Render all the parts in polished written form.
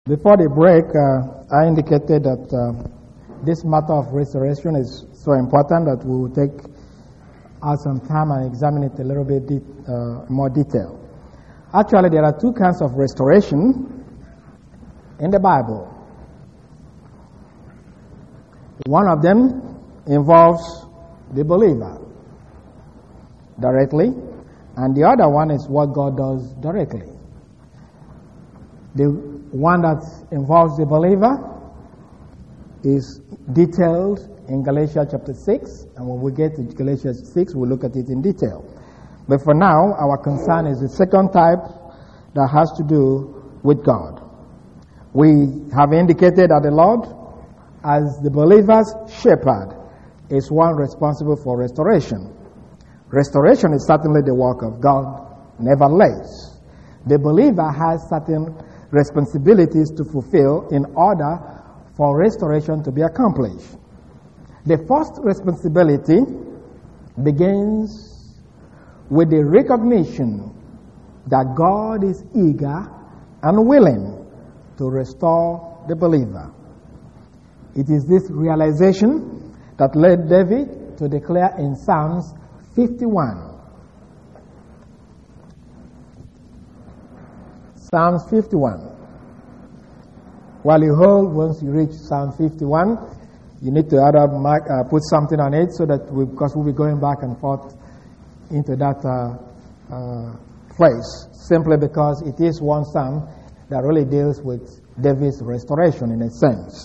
Before the break, I indicated that this matter of restoration is so important that we will take out some time and examine it a little bit more detail. Actually, there are two kinds of restoration in the Bible. One of them involves the believer directly, and the other one is what God does directly. The one that involves the believer is detailed in Galatians chapter 6, and when we get to Galatians 6, we'll look at it in detail. But for now, our concern is the second type that has to do with God. We have indicated that the Lord, as the believer's shepherd, is one responsible for restoration. Restoration is certainly the work of God. Nevertheless, the believer has certain responsibilities to fulfill in order for restoration to be accomplished. The first responsibility begins with the recognition that God is eager and willing to restore the believer. It is this realization that led David to declare in Psalms 51. Psalms 51. While you hold, once you reach Psalm 51, you need to put something on it so that because we'll be going back and forth into that place, simply because it is one psalm that really deals with David's restoration in a sense.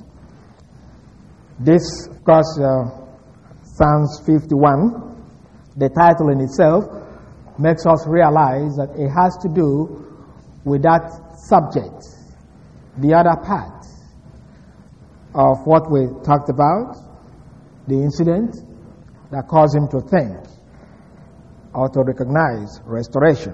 This, of course, Psalms 51, the title in itself makes us realize that it has to do with that subject, the other part of what we talked about, the incident that caused him to think or to recognize restoration.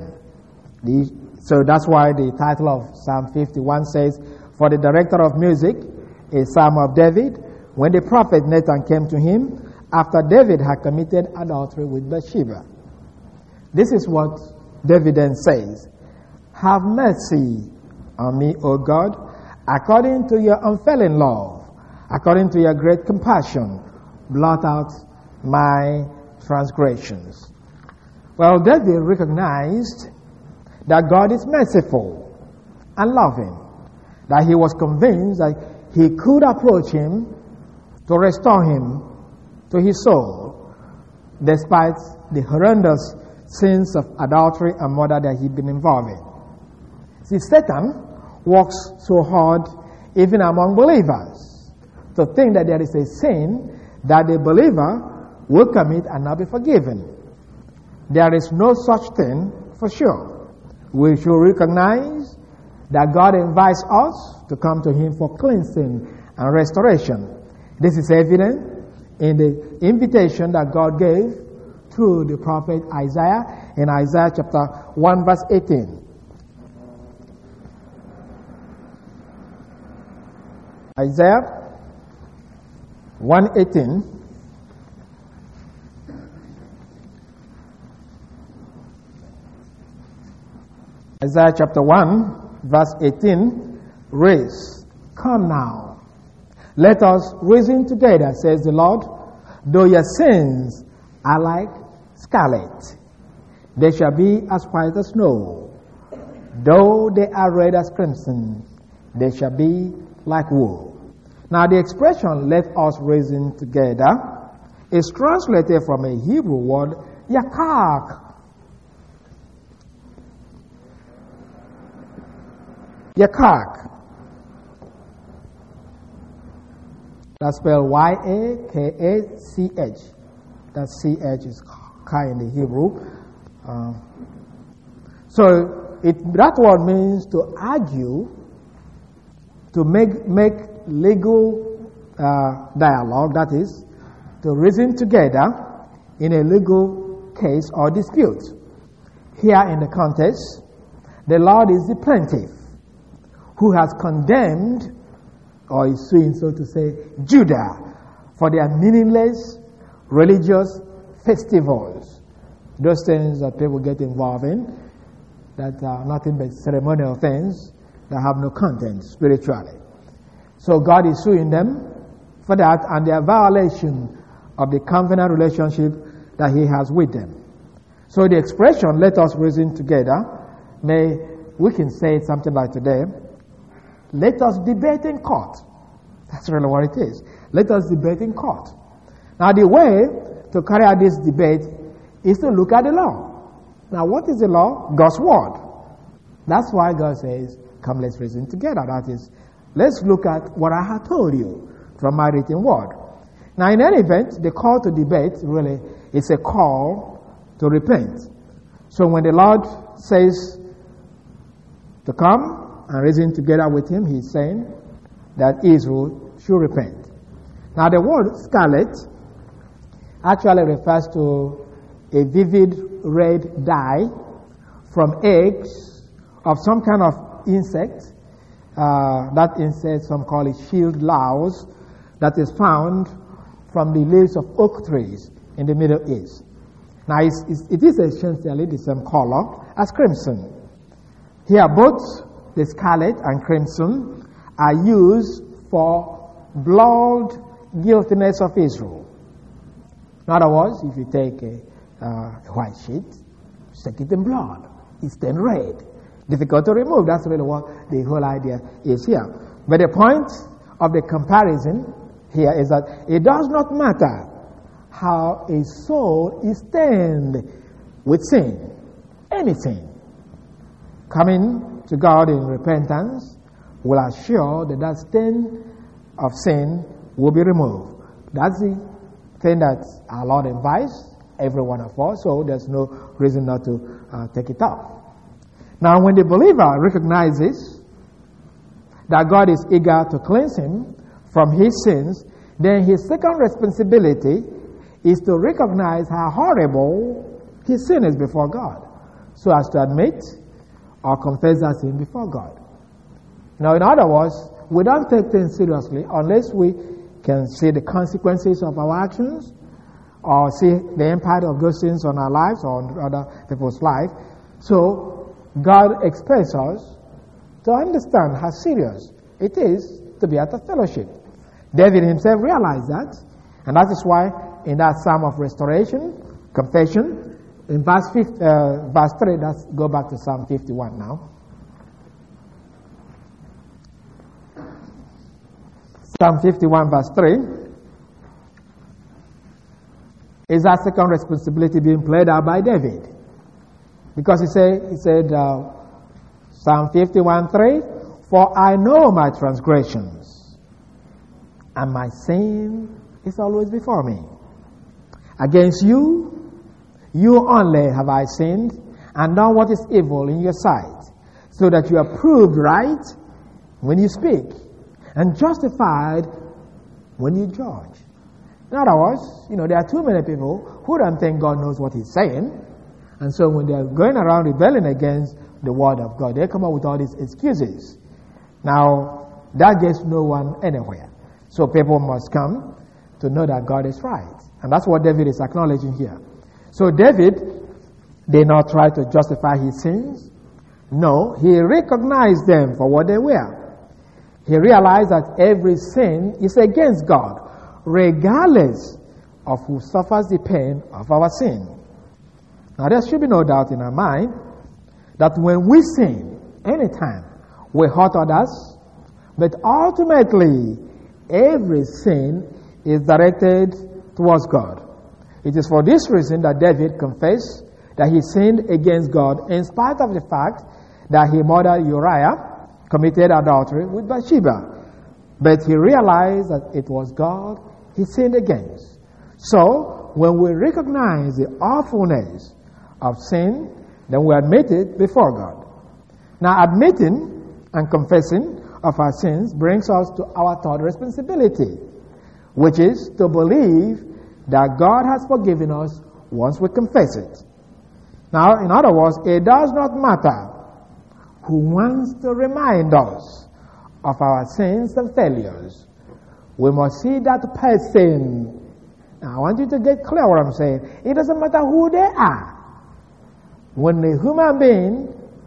So that's why the title of Psalm 51 says, "For the director of music, a psalm of David, when the prophet Nathan came to him, after David had committed adultery with Bathsheba." This is what David then says, "Have mercy on me, O God, according to your unfailing love, according to your great compassion, blot out my transgressions." Well, David recognized that God is merciful and loving, that he was convinced that he could approach him to restore him to his soul, despite the horrendous sins of adultery and murder that he'd been involved in. See, Satan works so hard, even among believers, to think that there is a sin that the believer will commit and not be forgiven. There is no such thing for sure. We should recognize that God invites us to come to him for cleansing and restoration. This is evident in the invitation that God gave through the prophet Isaiah in Isaiah chapter 1 verse 18. Isaiah 1:18. Isaiah chapter 1 verse 18 reads, "Come now, let us reason together, says the Lord. Though your sins are like scarlet, they shall be as white as snow. Though they are red as crimson, they shall be like wool." Now the expression "let us reason together" is translated from a Hebrew word, yakak. Yakak. That's spelled Y-A-K-A-C-H. That C-H is Ka in the Hebrew. That word means to argue, to make legal dialogue, that is, to reason together in a legal case or dispute. Here in the context, the Lord is the plaintiff who has condemned, or is suing, so to say, Judah for their meaningless religious festivals. Those things that people get involved in that are nothing but ceremonial things, that have no content spiritually. So God is suing them for that and their violation of the covenant relationship that He has with them. So the expression, let us reason together, we can say it something like today, let us debate in court. That's really what it is. Let us debate in court. Now the way to carry out this debate is to look at the law. Now what is the law? God's word. That's why God says, come, let's reason together. That is, let's look at what I have told you from my written word. Now in any event, the call to debate really is a call to repent. So when the Lord says to come and reason together with Him, He's saying that Israel should repent. Now the word scarlet actually refers to a vivid red dye from eggs of some kind of insect. That insect, some call it shield louse, that is found from the leaves of oak trees in the Middle East. Now it is essentially the same color as crimson. Here both the scarlet and crimson are used for blood guiltiness of Israel. In other words, if you take a white sheet, stick it in blood, it's then red. Difficult to remove. That's really what the whole idea is here. But the point of the comparison here is that it does not matter how a soul is stained with sin. Any sin. Coming to God in repentance will assure that that stain of sin will be removed. That's the thing that our Lord invites every one of us, so there's no reason not to take it up. Now, when the believer recognizes that God is eager to cleanse him from his sins, then his second responsibility is to recognize how horrible his sin is before God, so as to admit or confess that sin before God. Now, in other words, we don't take things seriously unless we can see the consequences of our actions or see the impact of those sins on our lives or on other people's lives. So, God expects us to understand how serious it is to be out of fellowship. David himself realized that, and that is why in that Psalm of restoration, confession, in verse 3, let's go back to Psalm 51 now. Psalm 51 verse 3. Is that second responsibility being played out by David? Because he said, Psalm 51:3, for I know my transgressions, and my sin is always before me. Against you, you only have I sinned, and done what is evil in your sight, so that you are proved right when you speak, and justified when you judge. In other words, there are too many people who don't think God knows what He's saying. And so when they're going around rebelling against the word of God, they come up with all these excuses. Now, that gets no one anywhere. So people must come to know that God is right. And that's what David is acknowledging here. So David did not try to justify his sins. No, he recognized them for what they were. He realized that every sin is against God, regardless of who suffers the pain of our sin. Now, there should be no doubt in our mind that when we sin, anytime, we hurt others, but ultimately, every sin is directed towards God. It is for this reason that David confessed that he sinned against God in spite of the fact that he murdered Uriah, committed adultery with Bathsheba. But he realized that it was God he sinned against. So, when we recognize the awfulness of sin, then we admit it before God. Now, admitting and confessing of our sins brings us to our third responsibility, which is to believe that God has forgiven us once we confess it. Now, in other words, it does not matter who wants to remind us of our sins and failures. We must see that person. Now, I want you to get clear what I'm saying. It doesn't matter who they are. When a human being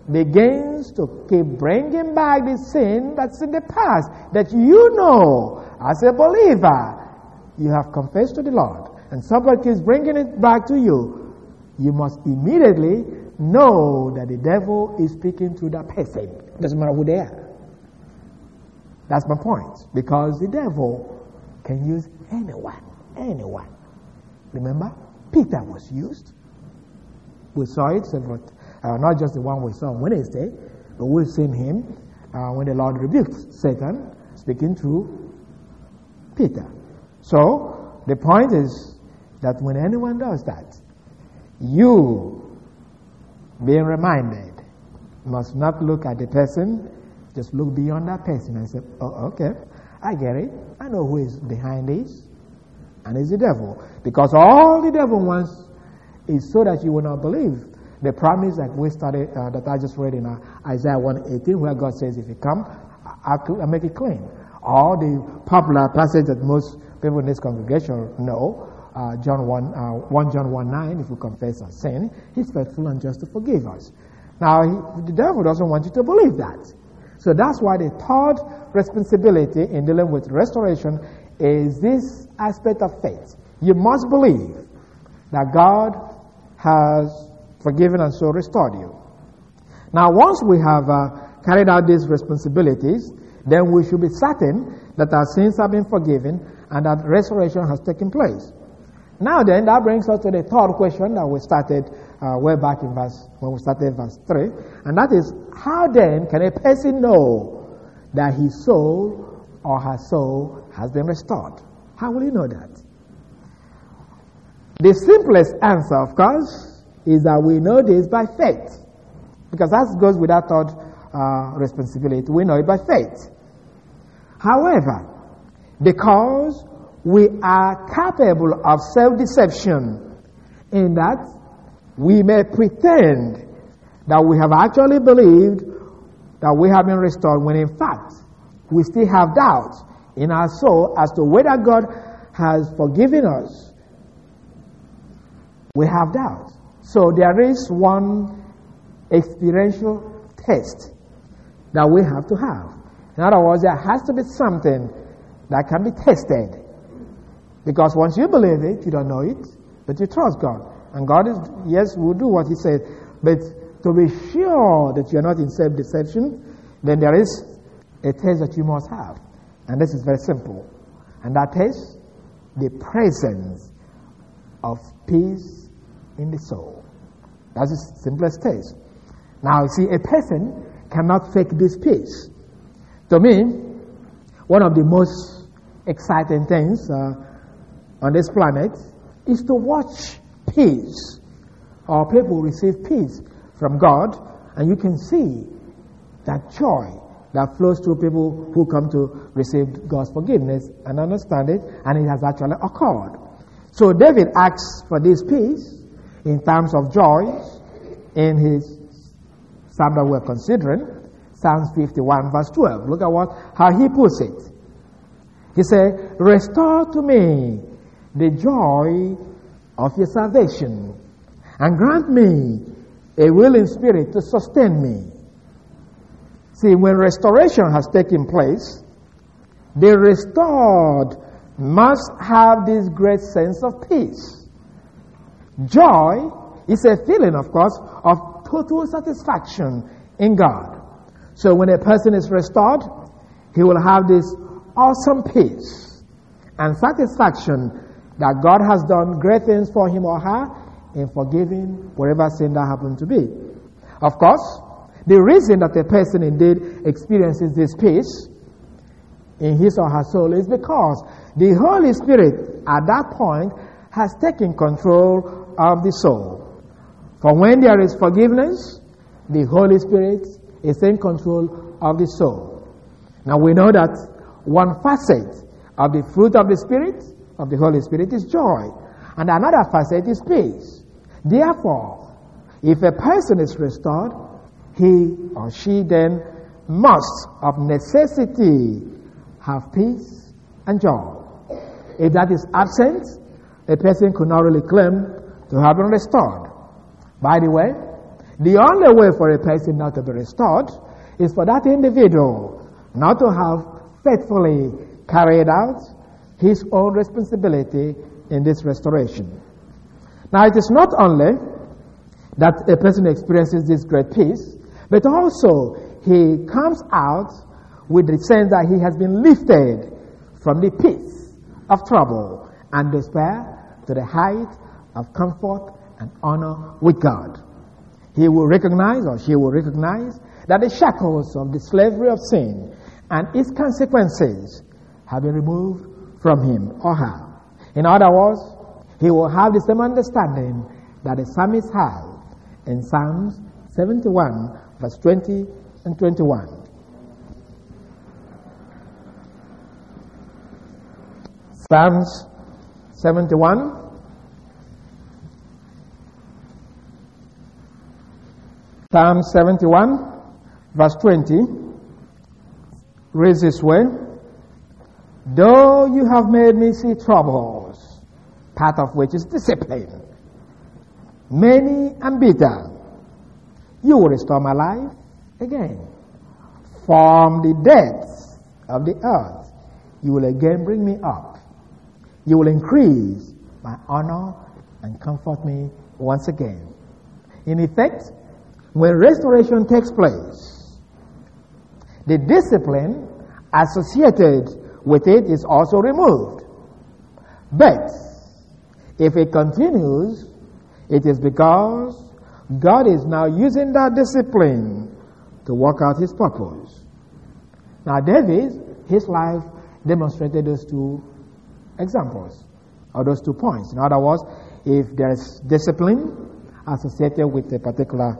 begins to keep bringing back the sin that's in the past, that you know, as a believer, you have confessed to the Lord, and somebody keeps bringing it back to you, you must immediately know that the devil is speaking to that person. It doesn't matter who they are. That's my point. Because the devil can use anyone. Remember, Peter was used. We saw it, not just the one we saw on Wednesday, but we've seen him when the Lord rebuked Satan, speaking through Peter. So, the point is that when anyone does that, you, being reminded, must not look at the person, just look beyond that person and say, oh, okay, I get it. I know who is behind this. And it's the devil. Because all the devil wants is so that you will not believe the promise that we studied, that I just read in Isaiah 1:18, where God says, if you come, I'll make it clean. Or the popular passage that most people in this congregation know, 1 John 1:9, if we confess our sin, he's faithful and just to forgive us. Now, the devil doesn't want you to believe that. So that's why the third responsibility in dealing with restoration is this aspect of faith. You must believe that God has forgiven and so restored you. Now, once we have carried out these responsibilities, then we should be certain that our sins have been forgiven and that restoration has taken place. Now then, that brings us to the third question that we started way back in when we started verse 3, and that is, how then can a person know that his soul or her soul has been restored? How will you know that? The simplest answer, of course, is that we know this by faith, because that goes with that third responsibility. We know it by faith. However, because we are capable of self-deception in that we may pretend that we have actually believed that we have been restored, when in fact we still have doubt in our soul as to whether God has forgiven us. We have doubt. So there is one experiential test that we have to have. In other words, there has to be something that can be tested. Because once you believe it, you don't know it, but you trust God. And God is, yes, will do what He said. But to be sure that you're not in self-deception, then there is a test that you must have. And this is very simple. And that is the presence of peace in the soul. That's the simplest test. Now, you see, a person cannot fake this peace. To me, one of the most exciting things on this planet is to watch peace, or people receive peace from God, and you can see that joy that flows through people who come to receive God's forgiveness and understand it, and it has actually occurred. So David asks for this peace in terms of joy in his psalm that we're considering, Psalms 51 verse 12. Look at how he puts it. He said, "Restore to me the joy of your salvation, and grant me a willing spirit to sustain me." See, when restoration has taken place, the restored must have this great sense of peace. Joy is a feeling, of course, of total satisfaction in God. So when a person is restored, he will have this awesome peace and satisfaction that God has done great things for him or her in forgiving whatever sin that happened to be. Of course, the reason that a person indeed experiences this peace in his or her soul is because the Holy Spirit at that point has taken control of the soul. For when there is forgiveness, the Holy Spirit is in control of the soul. Now we know that one facet of the fruit of the Spirit, of the Holy Spirit, is joy, and another facet is peace. Therefore, if a person is restored, he or she then must of necessity have peace and joy. If that is absent, a person could not really claim to have been restored. By the way, The only way for a person not to be restored is for that individual not to have faithfully carried out his own responsibility in this restoration. Now, it is not only that a person experiences this great peace, but also he comes out with the sense that he has been lifted from the pit of trouble and despair to the height of comfort and honor with God. He will recognize, or she will recognize, that the shackles of the slavery of sin and its consequences have been removed from him or her. In other words, he will have the same understanding that the psalmist had in Psalms 71, verse 20 and 21. Psalms 71, Psalm 71, verse 20, reads this way: Though you have made me see troubles, part of which is discipline, many and bitter, you will restore my life again. From the depths of the earth, you will again bring me up. You will increase my honor and comfort me once again. In effect, when restoration takes place, the discipline associated with it is also removed. But if it continues, it is because God is now using that discipline to work out his purpose. Now, David, his life demonstrated those two examples, or those 2 points. In other words, if there is discipline associated with a particular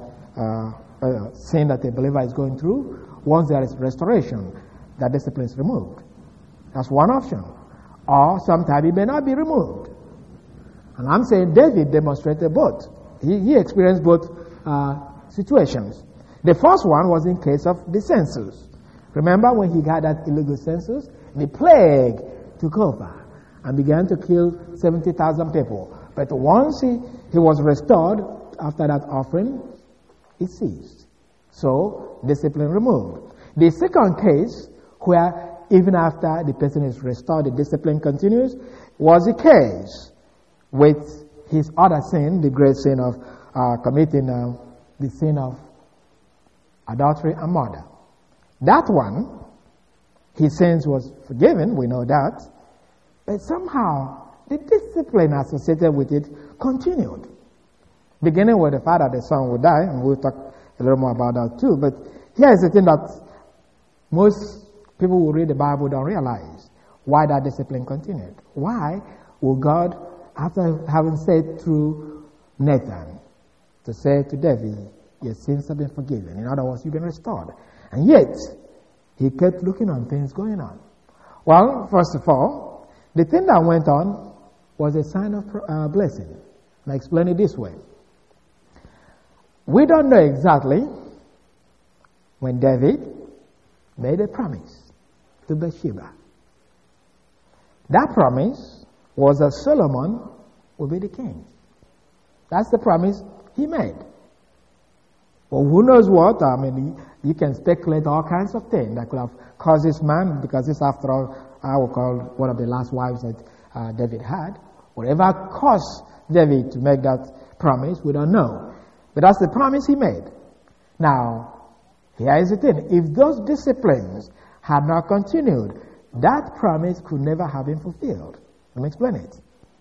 sin that a believer is going through, once there is restoration, that discipline is removed. That's one option. Or sometimes it may not be removed. And I'm saying David demonstrated both. He experienced both situations. The first one was in case of the census. Remember when he got that illegal census? The plague took over and began to kill 70,000 people. But once he was restored after that offering, it ceased. So, discipline removed. The second case, where even after the person is restored, the discipline continues, was the case with his other sin, the great sin of committing the sin of adultery and murder. That one, his sins was forgiven, we know that, but somehow the discipline associated with it continued. Beginning with the fact that the son would die, and we'll talk a little more about that too, but here is the thing that most people who read the Bible don't realize: why that discipline continued. Why will God, after having said through Nathan, to say to David, your sins have been forgiven, in other words, you've been restored, and yet he kept looking on things going on? Well, first of all, the thing that went on was a sign of blessing. I'll explain it this way. We don't know exactly when David made a promise to Bathsheba. That promise was that Solomon would be the king. That's the promise he made. Well, who knows what? I mean, you can speculate all kinds of things that could have caused this man, because this, after all, I will call one of the last wives that David had. Whatever caused David to make that promise, we don't know. But that's the promise he made. Now, here is the thing. If those disciplines had not continued, that promise could never have been fulfilled. Let me explain it.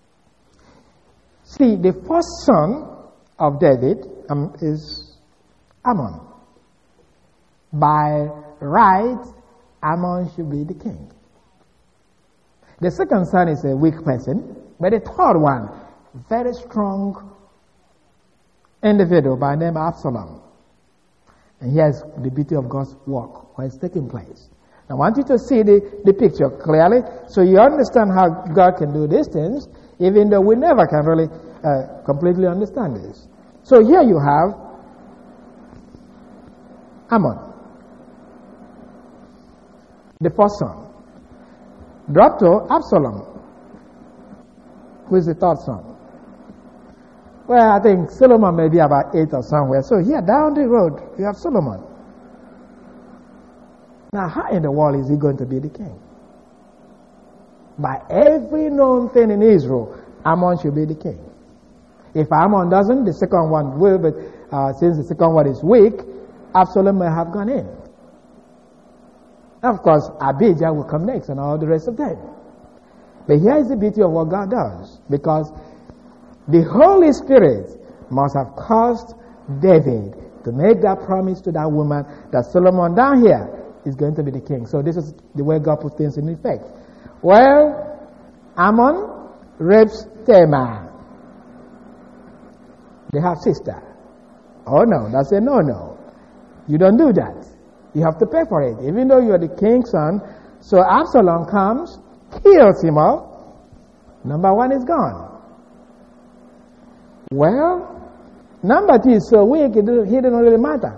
See, the first son of David is Ammon. By right, Ammon should be the king. The second son is a weak person, but the third one, very strong individual by name Absalom. And here's the beauty of God's work, what is taking place. I want you to see the picture clearly, so you understand how God can do these things, even though we never can really completely understand this. So here you have Ammon, the first son. Drop to Absalom, who is the third son. Well, I think Solomon may be about 8 or somewhere. So here, down the road, you have Solomon. Now, how in the world is he going to be the king? By every known thing in Israel, Ammon should be the king. If Ammon doesn't, the second one will, but since the second one is weak, Absalom may have gone in. Of course, Abijah will come next and all the rest of them. But here is the beauty of what God does. Because the Holy Spirit must have caused David to make that promise to that woman that Solomon down here is going to be the king. So this is the way God puts things in effect. Well, Ammon rapes Tamar. They have sister. Oh no, that's a no. You don't do that. You have to pay for it, even though you are the king's son. So Absalom comes, kills him all. Number one is gone. Well, number two is so weak, he didn't really matter.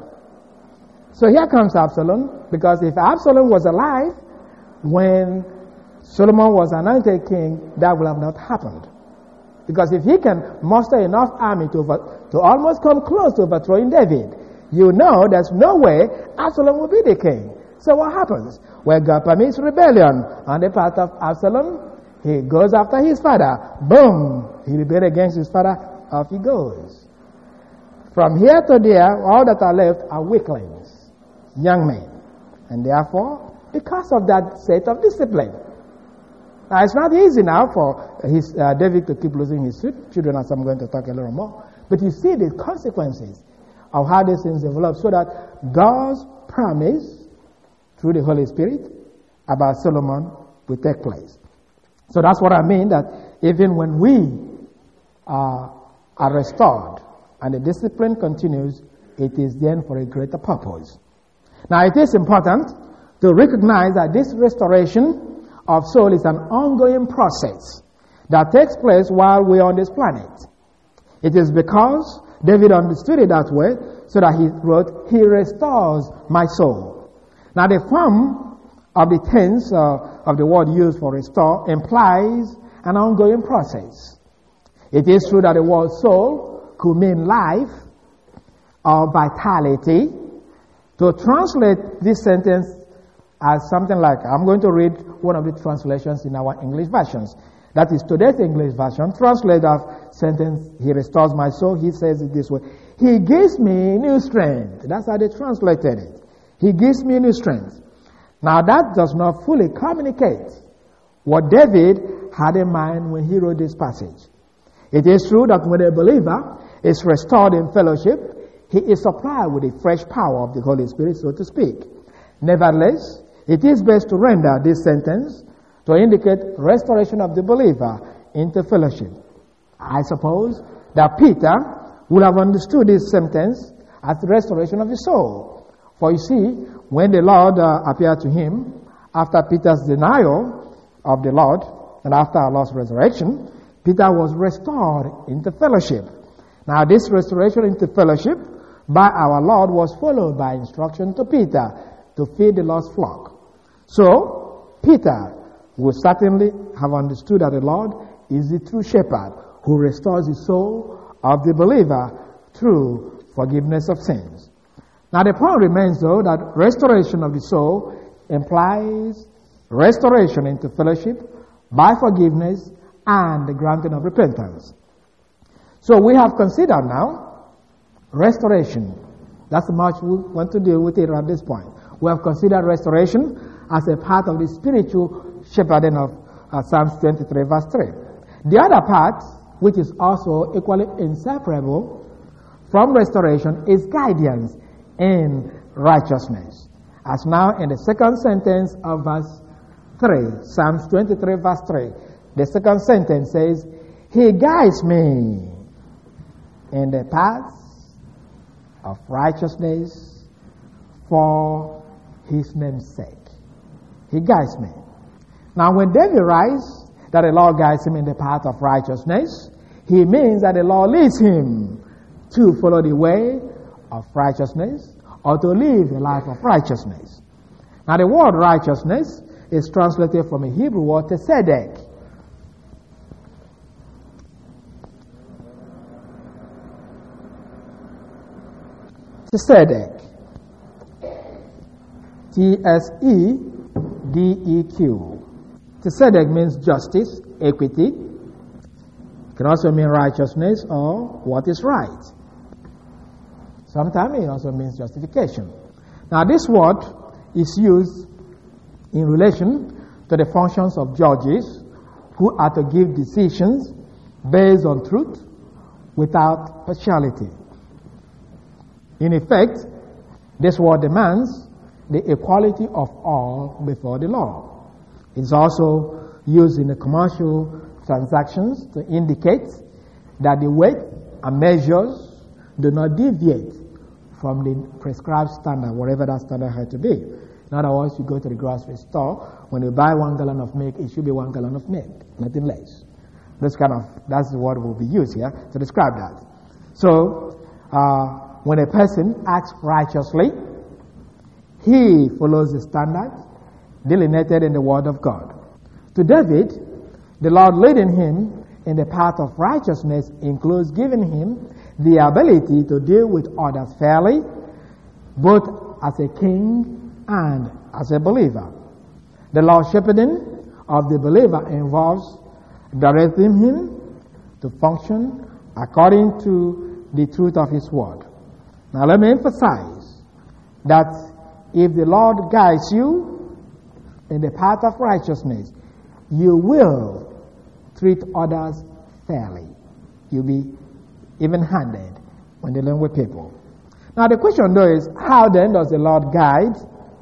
So here comes Absalom, because if Absalom was alive when Solomon was anointed king, that would have not happened. Because if he can muster enough army to almost come close to overthrowing David, you know there's no way Absalom will be the king. So what happens? Well, God permits rebellion on the part of Absalom. He goes after his father. Boom! He rebelled against his father. Off he goes. From here to there, all that are left are weaklings, young men. And therefore, because of that set of discipline. Now, it's not easy now for David to keep losing his children, as I'm going to talk a little more. But you see the consequences of how these things develop, so that God's promise through the Holy Spirit about Solomon will take place. So that's what I mean, that even when we are restored and the discipline continues, it is then for a greater purpose. Now, it is important to recognize that this restoration of soul is an ongoing process that takes place while we are on this planet. It is because David understood it that way, so that he wrote, "He restores my soul." Now, the form of the tense of the word used for restore implies an ongoing process. It is true that the word soul could mean life or vitality. To translate this sentence as something like, I'm going to read one of the translations in our English versions. That is today's English version. Translate that sentence, "He restores my soul." He says it this way: "He gives me new strength." That's how they translated it. He gives me new strength. Now that does not fully communicate what David had in mind when he wrote this passage. It is true that when a believer is restored in fellowship, he is supplied with the fresh power of the Holy Spirit, so to speak. Nevertheless, it is best to render this sentence to indicate restoration of the believer into fellowship. I suppose that Peter would have understood this sentence as the restoration of the soul. For you see, when the Lord appeared to him, after Peter's denial of the Lord, and after our Lord's resurrection, Peter was restored into fellowship. Now, this restoration into fellowship by our Lord was followed by instruction to Peter to feed the lost flock. So, Peter would certainly have understood that the Lord is the true shepherd who restores the soul of the believer through forgiveness of sins. Now, the point remains, though, that restoration of the soul implies restoration into fellowship by forgiveness and the granting of repentance. So we have considered now restoration. That's much we want to deal with it at this point. We have considered restoration as a part of the spiritual shepherding of Psalms 23 verse 3. The other part, which is also equally inseparable from restoration, is guidance in righteousness. As now in the second sentence of verse 3, Psalms 23 verse 3, the second sentence says, "He guides me in the paths of righteousness for his name's sake." He guides me. Now, when David writes that the Lord guides him in the path of righteousness, he means that the Lord leads him to follow the way of righteousness or to live a life of righteousness. Now, the word righteousness is translated from a Hebrew word, tzedek. Tsedek. T-S-E-D-E-Q. Tsedek means justice, equity. It can also mean righteousness or what is right. Sometimes it also means justification. Now this word is used in relation to the functions of judges who are to give decisions based on truth without partiality. In effect, this word demands the equality of all before the law. It's also used in the commercial transactions to indicate that the weight and measures do not deviate from the prescribed standard, whatever that standard had to be. In other words, you go to the grocery store, when you buy 1 gallon of milk, it should be 1 gallon of milk, nothing less. That's the word will be used here to describe that. So, when a person acts righteously, he follows the standard delineated in the Word of God. To David, the Lord leading him in the path of righteousness includes giving him the ability to deal with others fairly, both as a king and as a believer. The Lord's shepherding of the believer involves directing him to function according to the truth of His Word. Now let me emphasize that if the Lord guides you in the path of righteousness, you will treat others fairly. You'll be even-handed when dealing with people. Now the question though is, how then does the Lord guide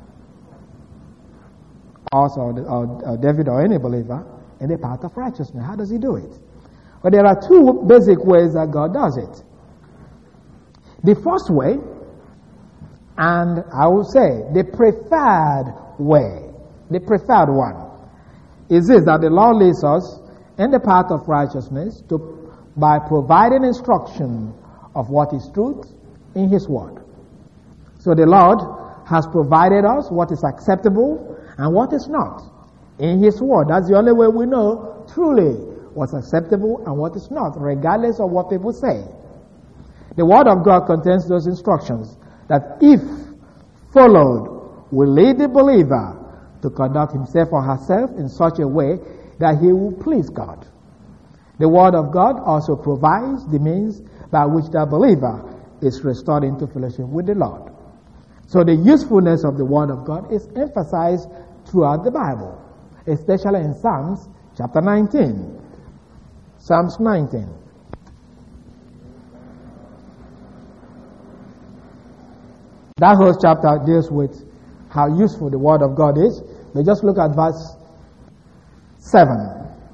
us or David or any believer in the path of righteousness? How does He do it? Well, there are two basic ways that God does it. The first way, and I will say the preferred way, the preferred one, is this, that the Lord leads us in the path of righteousness by providing instruction of what is truth in His Word. So the Lord has provided us what is acceptable and what is not in His Word. That's the only way we know truly what's acceptable and what is not, regardless of what people say. The Word of God contains those instructions that, if followed, will lead the believer to conduct himself or herself in such a way that he will please God. The Word of God also provides the means by which the believer is restored into fellowship with the Lord. So the usefulness of the Word of God is emphasized throughout the Bible, especially in Psalms chapter 19. Psalms 19. That whole chapter deals with how useful the Word of God is. But just look at verse 7.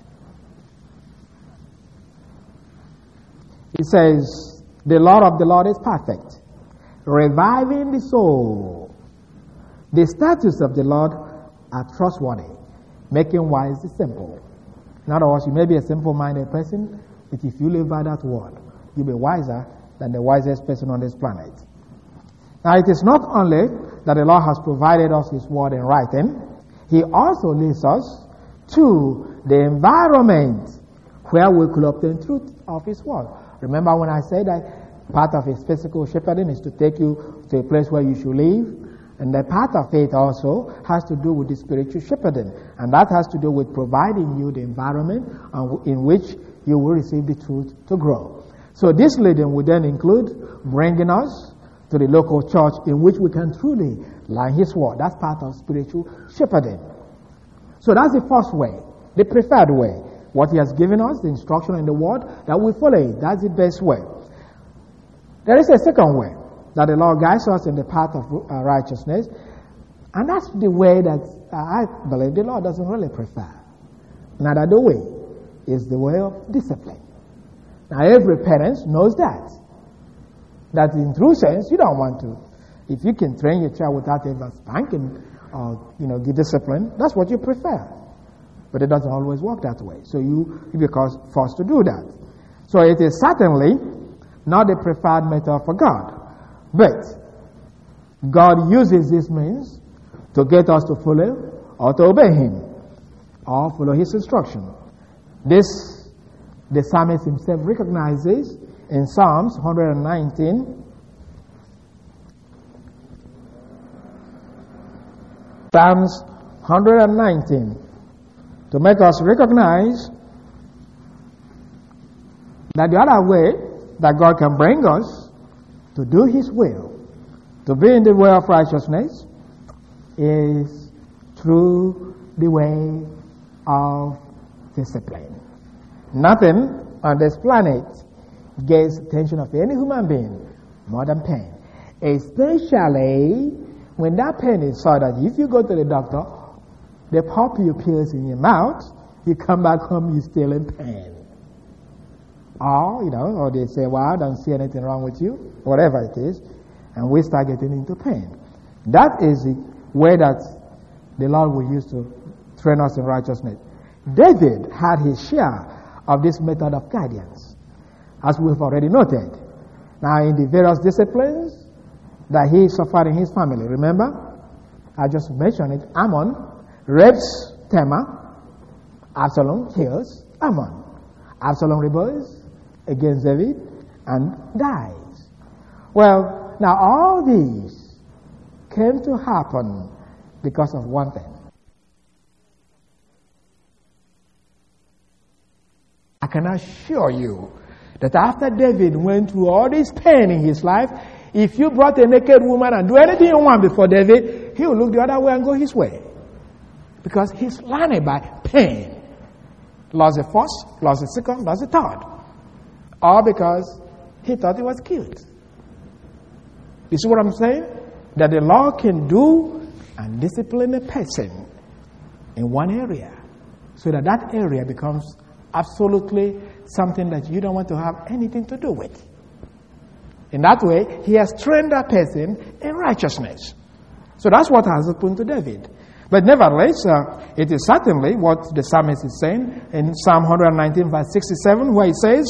It says, the law of the Lord is perfect, reviving the soul. The statutes of the Lord are trustworthy, making wise the simple. In other words, you may be a simple-minded person, but if you live by that word, you'll be wiser than the wisest person on this planet. Now, it is not only that the Lord has provided us His Word in writing, He also leads us to the environment where we could obtain truth of His Word. Remember when I said that part of His physical shepherding is to take you to a place where you should live? And the part of faith also has to do with the spiritual shepherding. And that has to do with providing you the environment in which you will receive the truth to grow. So this leading would then include bringing us to the local church in which we can truly learn His Word. That's part of spiritual shepherding. So that's the first way, the preferred way. What He has given us, the instruction in the Word, that we follow it. That's the best way. There is a second way, that the Lord guides us in the path of righteousness, and that's the way that I believe the Lord doesn't really prefer. Another way is the way of discipline. Now every parent knows that in true sense you don't want to. If you can train your child without ever spanking or give discipline, that's what you prefer. But it doesn't always work that way. So you become forced to do that. So it is certainly not the preferred method for God. But God uses this means to get us to follow or to obey Him or follow His instruction. This the psalmist himself recognizes in Psalms 119 Psalms 119, to make us recognize that the other way that God can bring us to do His will, to be in the way of righteousness, is through the way of discipline. Nothing on this planet gets attention of any human being more than pain, especially when that pain is so that if you go to the doctor, they pop your pills in your mouth, you come back home, you're still in pain. Or they say, well, I don't see anything wrong with you, whatever it is, and we start getting into pain. That is the way that the Lord will use to train us in righteousness. David had his share of this method of guidance, as we've already noted. Now, in the various disciplines that he suffered in his family, remember? I just mentioned it. Ammon rapes Tamar. Absalom kills Ammon. Absalom rebels against David and dies. Well, now all these came to happen because of one thing. I can assure you that after David went through all this pain in his life, if you brought a naked woman and do anything you want before David, he will look the other way and go his way. Because he's blinded by pain. Lost the first, lost the second, lost the third. All because he thought he was cute. You see what I'm saying? That the law can do and discipline a person in one area, so that that area becomes absolutely something that you don't want to have anything to do with. In that way, he has trained that person in righteousness. So that's what has happened to David. But nevertheless, it is certainly what the psalmist is saying in Psalm 119, verse 67, where he says,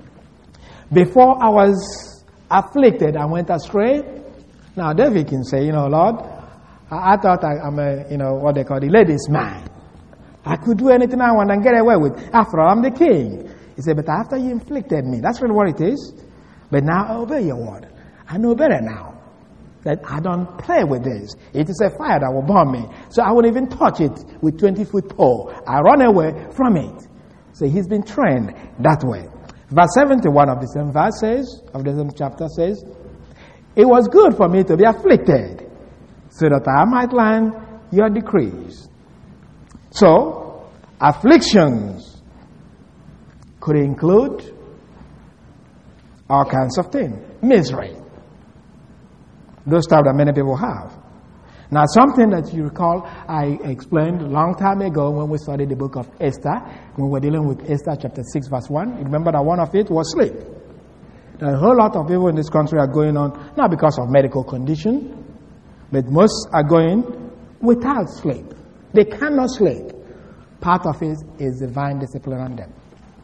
before I was afflicted, I went astray. Now, David can say, Lord, I thought I'm what they call the ladies' man. I could do anything I want and get away with. After all, I'm the king. He said, but after you inflicted me, that's really what it is. But now I obey your word. I know better now that I don't play with this. It is a fire that will burn me. So I won't even touch it with 20-foot pole. I run away from it. So he's been trained that way. Verse 71 of the same verse says, of the same chapter says, it was good for me to be afflicted, so that I might learn your decrees. So, afflictions could include all kinds of things. Misery. Those types that many people have. Now, something that you recall I explained a long time ago when we studied the book of Esther, when we were dealing with Esther chapter 6 verse 1. You remember that one of it was sleep. There are a whole lot of people in this country are going on, not because of medical condition, but most are going without sleep. They cannot sleep. Part of it is divine discipline on them.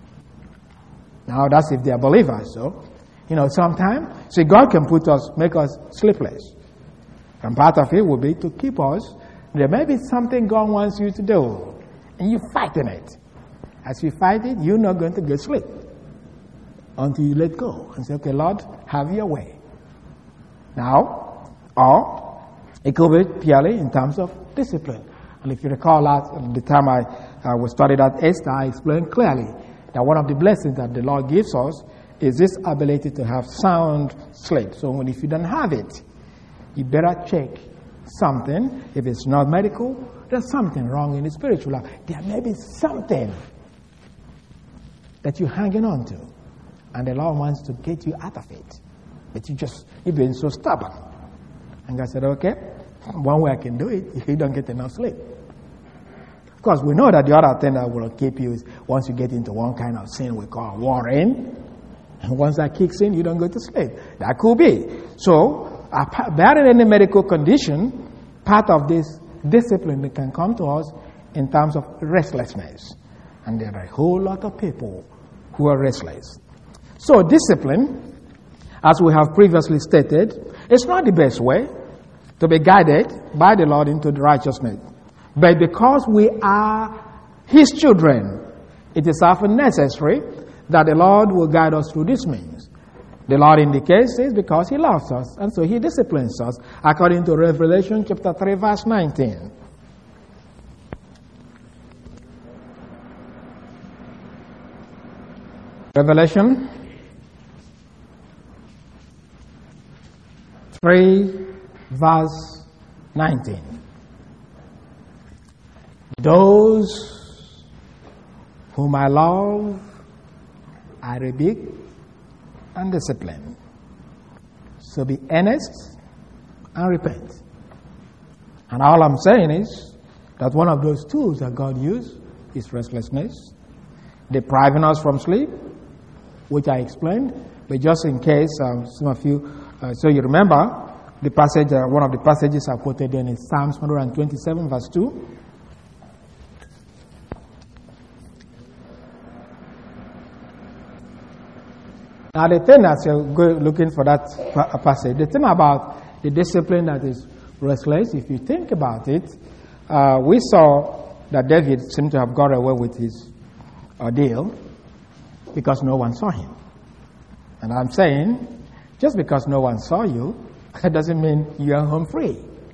Now, that's if they are believers. So, sometimes, see, God can make us sleepless. And part of it will be to keep us. There may be something God wants you to do, and you're fighting it. As you fight it, you're not going to get sleep until you let go and say, okay, Lord, have your way. Now, or it could be purely in terms of discipline. And if you recall the time I was studied at Esther, I explained clearly that one of the blessings that the Lord gives us is this ability to have sound sleep. So if you don't have it, you better check something. If it's not medical, there's something wrong in the spiritual life. There may be something that you're hanging on to, and the Lord wants to get you out of it. But you've been so stubborn. And God said, okay, one way I can do it, if you don't get enough sleep. Of course, we know that the other thing that will keep you is once you get into one kind of sin we call warring, and once that kicks in, you don't go to sleep. That could be. So, barring any medical condition, part of this discipline that can come to us in terms of restlessness. And there are a whole lot of people who are restless. So, discipline, as we have previously stated, is not the best way to be guided by the Lord into the righteousness. But because we are His children, it is often necessary that the Lord will guide us through this means. The Lord indicates this because He loves us, and so He disciplines us, according to Revelation chapter 3, verse 19. Revelation 3, verse 19. Those whom I love, I rebuke and discipline. So be earnest and repent. And all I'm saying is that one of those tools that God used is restlessness, depriving us from sleep, which I explained. But just in case some of you, so you remember, the passage, one of the passages I quoted in is Psalms 127, verse 2. Now the thing as you're looking for that passage, the thing about the discipline that is restless, if you think about it, we saw that David seemed to have got away with his ordeal because no one saw him. And I'm saying, just because no one saw you, that doesn't mean you are home free.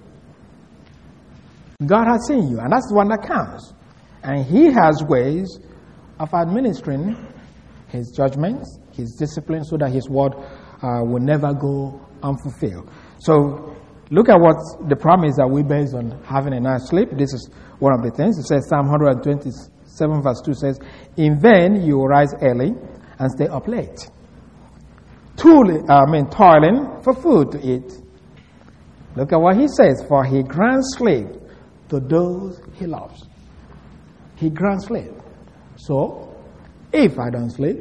God has seen you, and that's the one that counts. And He has ways of administering His judgments, His discipline, so that His word will never go unfulfilled. So look at what the promise that we base on having a night's sleep. This is one of the things. It says, Psalm 127 verse 2 says, in vain you will rise early and stay up late, toiling for food to eat. Look at what he says, for He grants sleep to those He loves. He grants sleep. So, if I don't sleep,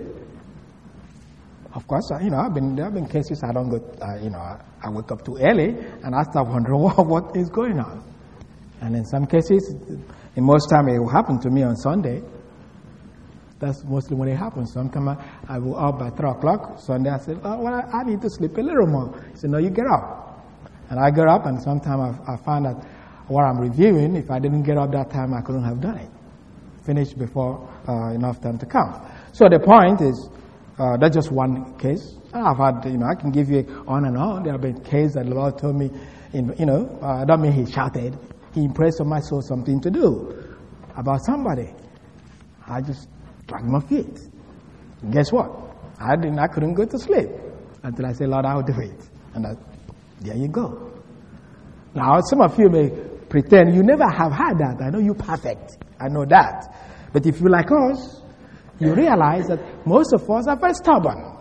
of course, there have been cases I don't go, I wake up too early and I start wondering what is going on. And in some cases, in most time it will happen to me on Sunday. That's mostly when it happens. Sometimes I will up by 3 o'clock. Sunday I say, I need to sleep a little more. He said, no, you get up. And I get up, and sometimes I find that what I'm reviewing, if I didn't get up that time, I couldn't have done it. Finished before enough time to come. So the point is, that's just one case. I've had, I can give you on and on. There have been cases that the Lord told me, I don't mean He shouted. He impressed on my soul something to do about somebody. I just dragged my feet. And guess what? I couldn't go to sleep until I said, Lord, I'll do it. And there you go. Now, some of you may pretend you never have had that. I know you're perfect. I know that. But if you're like us, you realize that most of us are very stubborn.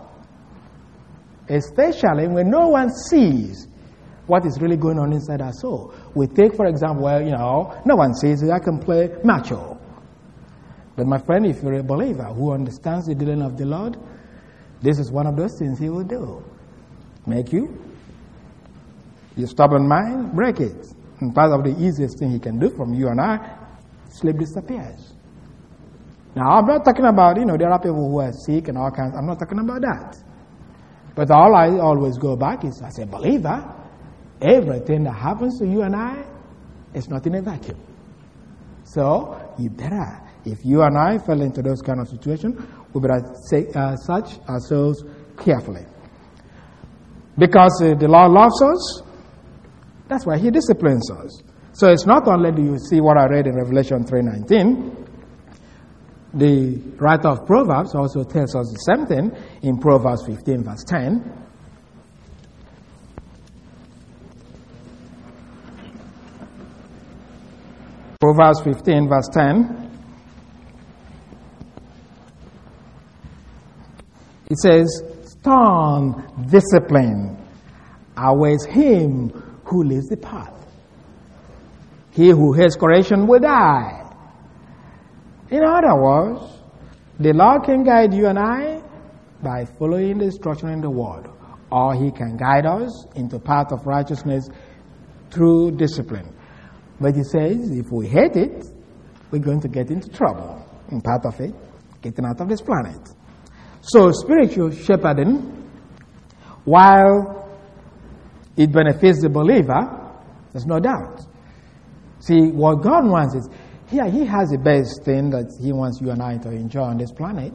Especially when no one sees what is really going on inside our soul. We take, for example, no one sees I can play macho. But my friend, if you're a believer who understands the dealing of the Lord, this is one of those things He will do. Make you. Your stubborn mind, break it. And part of the easiest thing He can do from you and I, sleep disappears. Now, I'm not talking about, there are people who are sick and all kinds. I'm not talking about that. But all I always go back is, as a believer, everything that happens to you and I is not in a vacuum. So, you better, if you and I fell into those kind of situations, we better search ourselves carefully. Because the Lord loves us, that's why He disciplines us. So it's not only do you see what I read in Revelation 3:19, the writer of Proverbs also tells us the same thing in Proverbs 15 verse 10. Proverbs 15 verse 10. It says, stern discipline awaits him who leaves the path. He who hates correction will die. In other words, the Lord can guide you and I by following the instruction in the Word, or He can guide us into path of righteousness through discipline. But He says, if we hate it, we're going to get into trouble. In part of it, getting out of this planet. So spiritual shepherding, while it benefits the believer, there's no doubt. See, what God wants is, He has the best thing that He wants you and I to enjoy on this planet.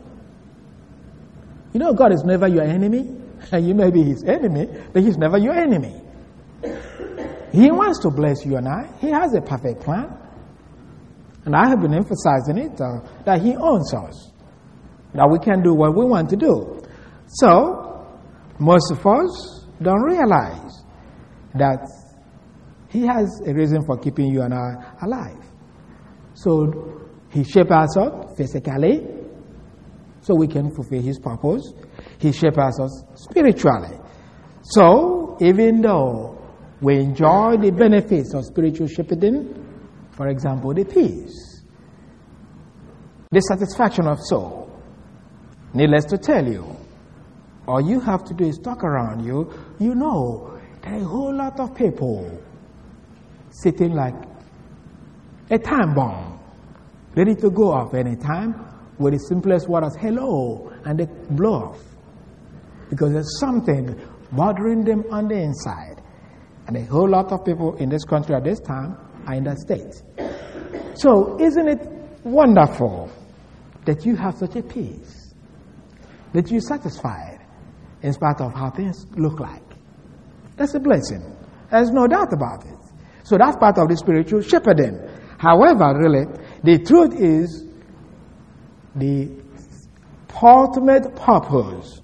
God is never your enemy. You may be His enemy, but He's never your enemy. He wants to bless you and I. He has a perfect plan. And I have been emphasizing it, that He owns us. that we can do what we want to do. So, most of us don't realize that He has a reason for keeping you and I alive. So, He shapes us up physically so we can fulfill His purpose. He shapes us spiritually. So, even though we enjoy the benefits of spiritual shepherding, for example, the peace, the satisfaction of soul, needless to tell you, all you have to do is talk around you. You know, there are a whole lot of people sitting like a time bomb, ready to go off anytime with the simplest word as hello, and they blow off. Because there's something bothering them on the inside. And a whole lot of people in this country at this time are in that state. So, isn't it wonderful that you have such a peace? That you're satisfied in spite of how things look like? That's a blessing. There's no doubt about it. So that's part of the spiritual shepherding. However, really, the truth is the ultimate purpose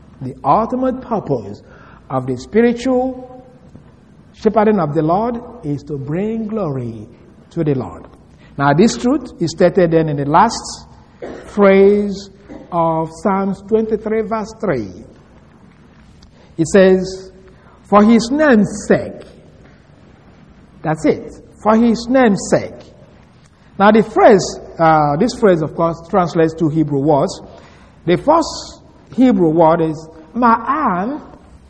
of the spiritual shepherding of the Lord is to bring glory to the Lord. Now, this truth is stated then in the last phrase of Psalms 23, verse 3. It says, for His name's sake. That's it. For His name's sake. Now, the phrase, this phrase, of course, translates to Hebrew words. The first Hebrew word is ma'an.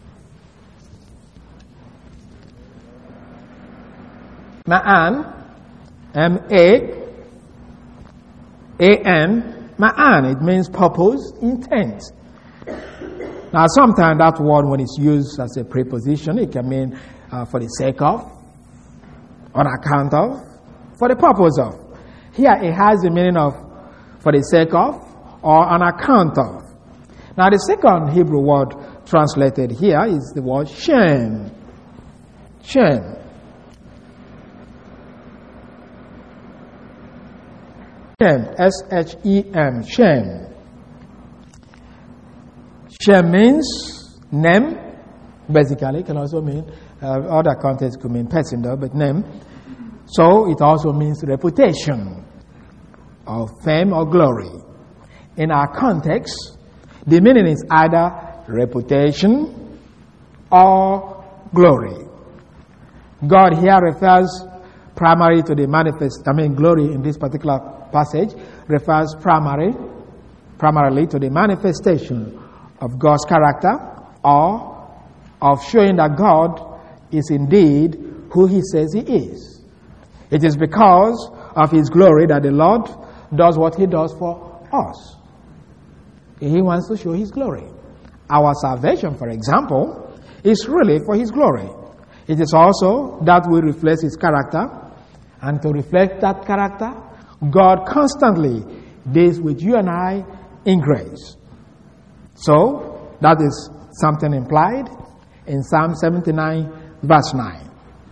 Ma'an, M-A-A-N, ma'an, it means purpose, intent. Now, sometimes that word, when it's used as a preposition, it can mean for the sake of, on account of, for the purpose of. Here, it has the meaning of for the sake of, or on account of. Now, the second Hebrew word translated here is the word shem. Shem. Shem, S-H-E-M, Shem. Shem means name, basically. It can also mean, other contexts could mean person though, but name. So it also means reputation, or fame or glory. In our context, the meaning is either reputation or glory. God here refers primarily to the glory in this particular passage refers primarily to the manifestation of God's character, or of showing that God is indeed who He says He is. It is because of His glory that the Lord does what He does for us. He wants to show His glory. Our salvation, for example, is really for His glory. It is also that we reflect His character, and to reflect that character, God constantly deals with you and I in grace. So, that is something implied in Psalm 79, verse 9.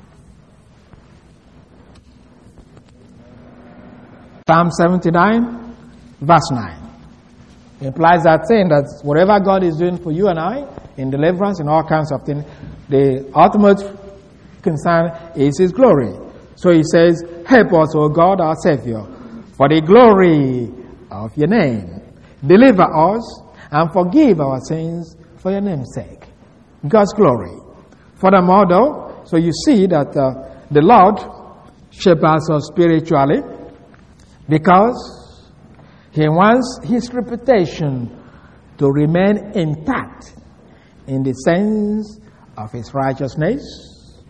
Psalm 79, verse 9. Implies that saying that whatever God is doing for you and I, in deliverance, in all kinds of things, the ultimate concern is His glory. So He says, help us, O God, our Savior, for the glory of your name. Deliver us and forgive our sins for your name's sake. God's glory. Furthermore, though, so you see that the Lord shepherds us spiritually because He wants His reputation to remain intact in the sense of His righteousness.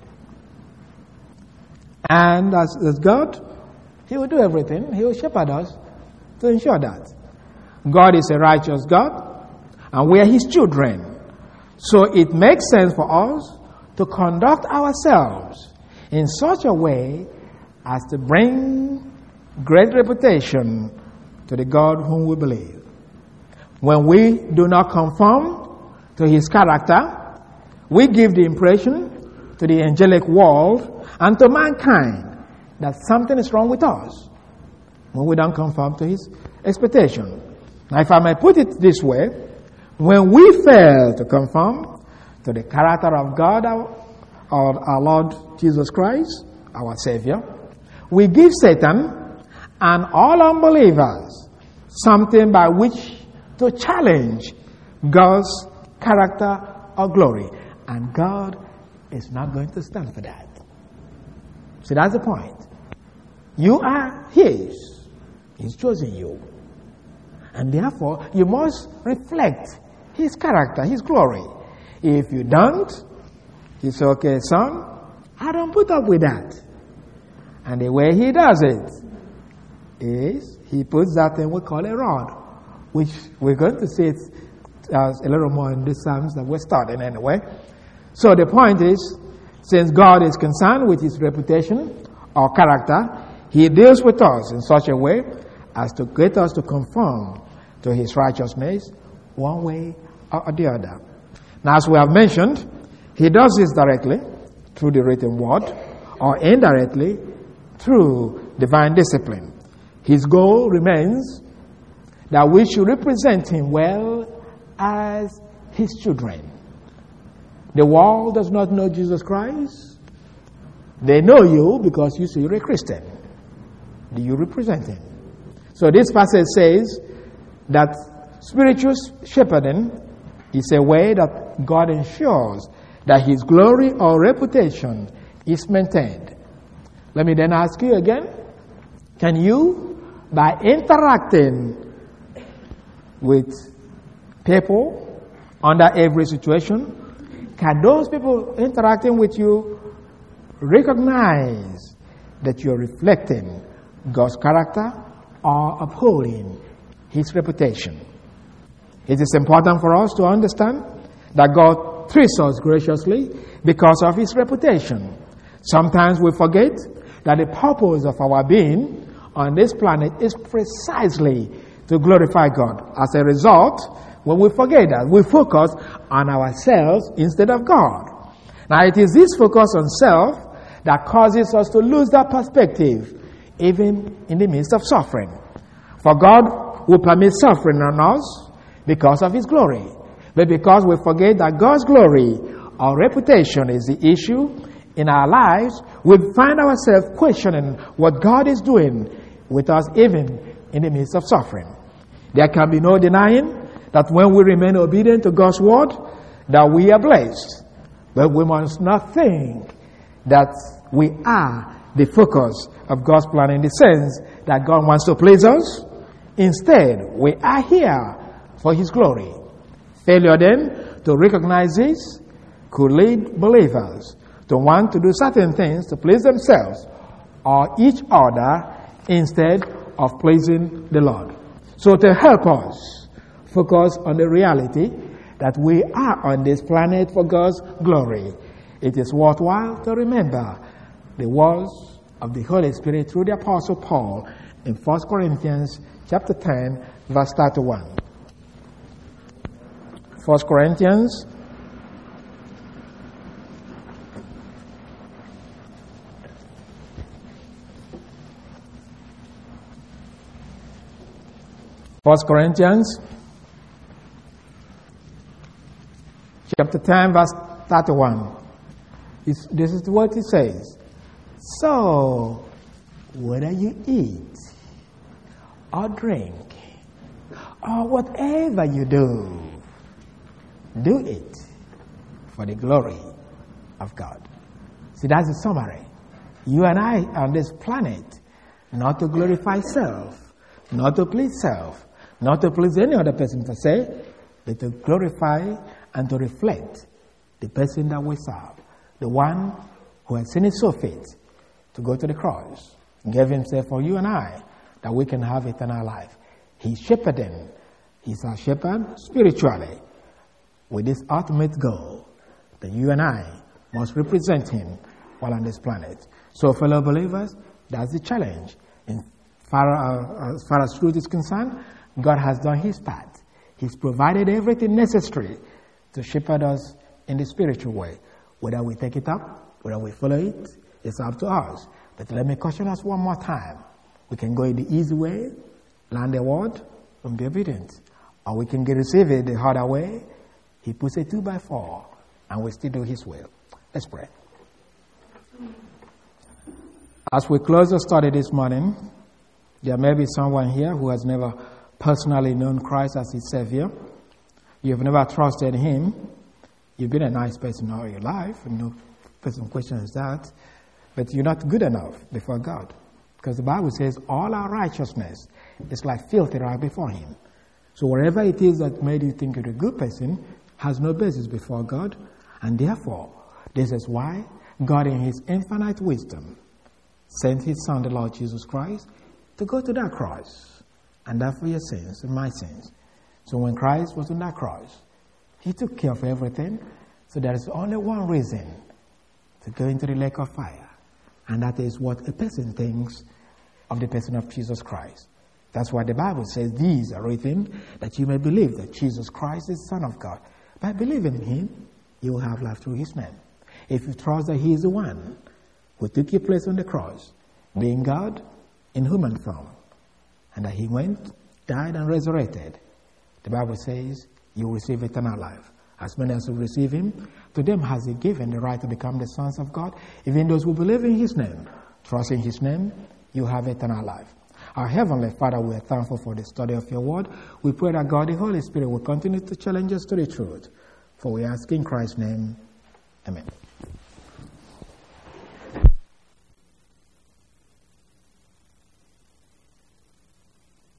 And as God, He will do everything. He will shepherd us to ensure that. God is a righteous God, and we are His children. So it makes sense for us to conduct ourselves in such a way as to bring great reputation to the God whom we believe. When we do not conform to His character, we give the impression to the angelic world and to mankind that something is wrong with us when we don't conform to His expectation. Now, if I may put it this way, when we fail to conform to the character of God, our Lord Jesus Christ, our Savior, we give Satan and all unbelievers something by which to challenge God's character or glory. And God is not going to stand for that. See, that's the point. You are His. He's chosen you. And therefore, you must reflect His character, His glory. If you don't, He says, okay, son, I don't put up with that. And the way He does it is He puts that thing we call a rod, which we're going to see it a little more in these Psalms that we're starting anyway. So the point is, since God is concerned with His reputation or character, He deals with us in such a way as to get us to conform to His righteousness one way or the other. Now, as we have mentioned, He does this directly through the written word or indirectly through divine discipline. His goal remains that we should represent Him well as His children. The world does not know Jesus Christ. They know you because you say you're a Christian. Do you represent Him? So this passage says that spiritual shepherding is a way that God ensures that His glory or reputation is maintained. Let me then ask you again, can you, by interacting with people under every situation, can those people interacting with you recognize that you're reflecting God's character or upholding His reputation? It is important for us to understand that God treats us graciously because of His reputation. Sometimes we forget that the purpose of our being on this planet is precisely to glorify God. As a result, when we forget that, we focus on ourselves instead of God. Now, it is this focus on self that causes us to lose that perspective, even in the midst of suffering. For God will permit suffering on us because of His glory. But because we forget that God's glory, our reputation is the issue in our lives, we find ourselves questioning what God is doing with us even in the midst of suffering. There can be no denying that when we remain obedient to God's word, that we are blessed. But we must not think that we are the focus of God's plan in the sense that God wants to please us. Instead, we are here for His glory. Failure then to recognize this could lead believers to want to do certain things to please themselves or each other instead of pleasing the Lord. So to help us focus on the reality that we are on this planet for God's glory, it is worthwhile to remember the words of the Holy Spirit through the Apostle Paul in 1 Corinthians chapter 10, verse 31. 1 Corinthians chapter 10, verse 31. This is what it says. So, whether you eat or drink or whatever you do, do it for the glory of God. See, that's the summary. You and I on this planet, not to glorify self, not to please self, not to please any other person per se, but to glorify and to reflect the person that we serve, the one who has seen it so fit to go to the cross and gave Himself for you and I, that we can have eternal life. He's shepherding. He's our shepherd spiritually with this ultimate goal that you and I must represent Him while on this planet. So, fellow believers, that's the challenge. As far as truth is concerned, God has done His part. He's provided everything necessary to shepherd us in the spiritual way. Whether we take it up, whether we follow it, it's up to us. But let me caution us one more time. We can go in the easy way, learn the word, and be obedient. Or we can receive it the harder way. He puts a 2x4 and we still do his will. Let's pray. As we close the study this morning, there may be someone here who has never personally known Christ as his Savior. You've never trusted him. You've been a nice person all your life, and no person questions that. But you're not good enough before God. Because the Bible says all our righteousness is like filthy right before him. So whatever it is that made you think you're a good person has no basis before God. And therefore, this is why God in his infinite wisdom sent his Son, the Lord Jesus Christ, to go to that cross and die for your sins and my sins. So when Christ was on that cross, he took care of everything. So there is only one reason to go into the lake of fire. And that is what a person thinks of the person of Jesus Christ. That's why the Bible says these are written that you may believe that Jesus Christ is the Son of God. By believing in him, you will have life through his name. If you trust that he is the one who took your place on the cross, being God in human form, and that he went, died, and resurrected, the Bible says you will receive eternal life. As many as who receive him, to them has he given the right to become the sons of God. Even those who believe in his name, trust in his name, you have eternal life. Our Heavenly Father, we are thankful for the study of your word. We pray that God, the Holy Spirit, will continue to challenge us to the truth. For we ask in Christ's name, amen.